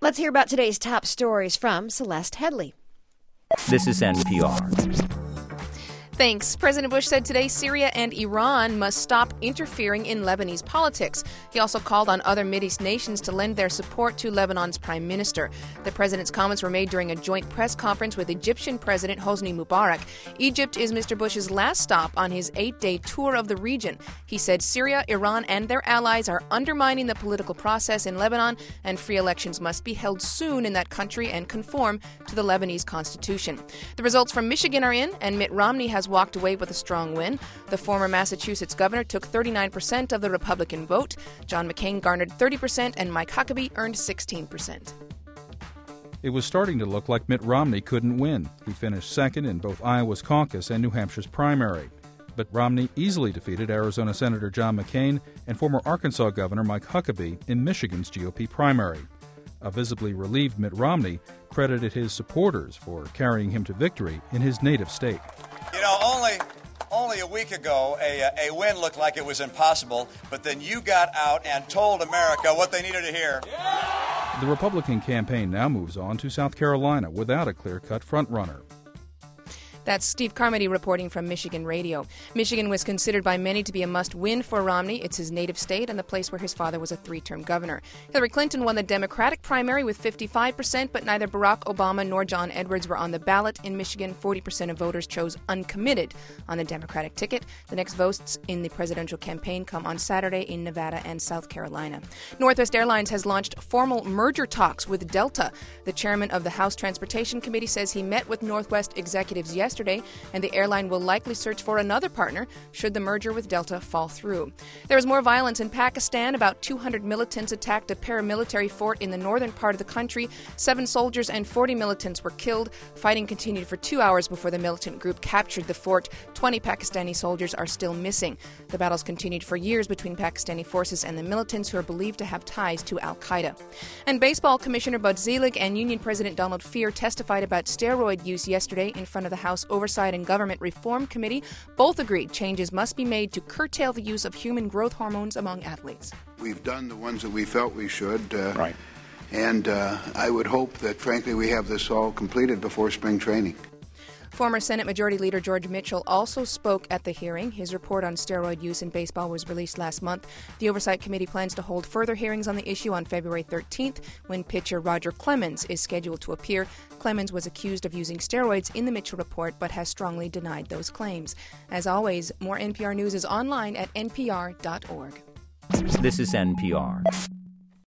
Let's hear about today's top stories from Celeste Headley. This is NPR. Thanks. President Bush said today Syria and Iran must stop interfering in Lebanese politics. He also called on other Mideast nations to lend their support to Lebanon's prime minister. The president's comments were made during a joint press conference with Egyptian President Hosni Mubarak. Egypt is Mr. Bush's last stop on his 8-day tour of the region. He said Syria, Iran, and their allies are undermining the political process in Lebanon, and free elections must be held soon in that country and conform to the Lebanese constitution. The results from Michigan are in, and Mitt Romney has walked away with a strong win. The former Massachusetts governor took 39% of the Republican vote. John McCain garnered 30%, and Mike Huckabee earned 16%. It was starting to look like Mitt Romney couldn't win. He finished second in both Iowa's caucus and New Hampshire's primary. But Romney easily defeated Arizona Senator John McCain and former Arkansas Governor Mike Huckabee in Michigan's GOP primary. A visibly relieved Mitt Romney credited his supporters for carrying him to victory in his native state. You know, only a week ago, a win looked like it was impossible, but then you got out and told America what they needed to hear. The Republican campaign now moves on to South Carolina without a clear-cut frontrunner. That's Steve Carmody reporting from Michigan Radio. Michigan was considered by many to be a must-win for Romney. It's his native state and the place where his father was a 3-term governor. Hillary Clinton won the Democratic primary with 55%, but neither Barack Obama nor John Edwards were on the ballot. In Michigan, 40% of voters chose uncommitted on the Democratic ticket. The next votes in the presidential campaign come on Saturday in Nevada and South Carolina. Northwest Airlines has launched formal merger talks with Delta. The chairman of the House Transportation Committee says he met with Northwest executives yesterday, and the airline will likely search for another partner should the merger with Delta fall through. There is more violence in Pakistan. About 200 militants attacked a paramilitary fort in the northern part of the country. 7 soldiers and 40 militants were killed. Fighting continued for 2 hours before the militant group captured the fort. 20 Pakistani soldiers are still missing. The battles continued for years between Pakistani forces and the militants, who are believed to have ties to al-Qaeda. And Baseball Commissioner Bud Selig and Union President Donald Fehr testified about steroid use yesterday in front of the House Oversight and Government Reform Committee. Both agreed changes must be made to curtail the use of human growth hormones among athletes. We've done the ones that we felt we should. Right. And I would hope that, frankly, we have this all completed before spring training. Former Senate Majority Leader George Mitchell also spoke at the hearing. His report on steroid use in baseball was released last month. The Oversight Committee plans to hold further hearings on the issue on February 13th, when pitcher Roger Clemens is scheduled to appear. Clemens was accused of using steroids in the Mitchell report, but has strongly denied those claims. As always, more NPR News is online at npr.org. This is NPR.